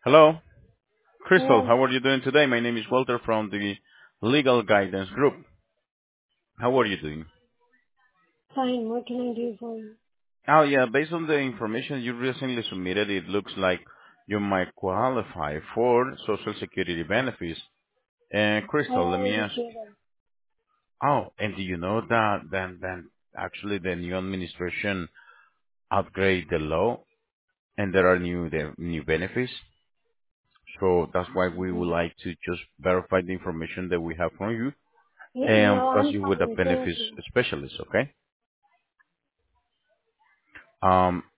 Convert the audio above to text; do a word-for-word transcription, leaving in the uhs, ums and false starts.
Hello, Crystal. Hello. How are you doing today? My name is Walter from the Legal Guidance Group. How are you doing? Fine. What can I do for you? Oh, yeah, based on the information you recently submitted, it looks like you might qualify for Social Security benefits. And I Crystal, let me already ask. paid them. Oh, and do you know that then then actually the new administration upgrade the law and there are new the new benefits? So that's why we would Mhm. like to just verify the information that we have from you Yeah, and no, pass I'm you with a fine. Thank benefits you. specialist, okay? Um,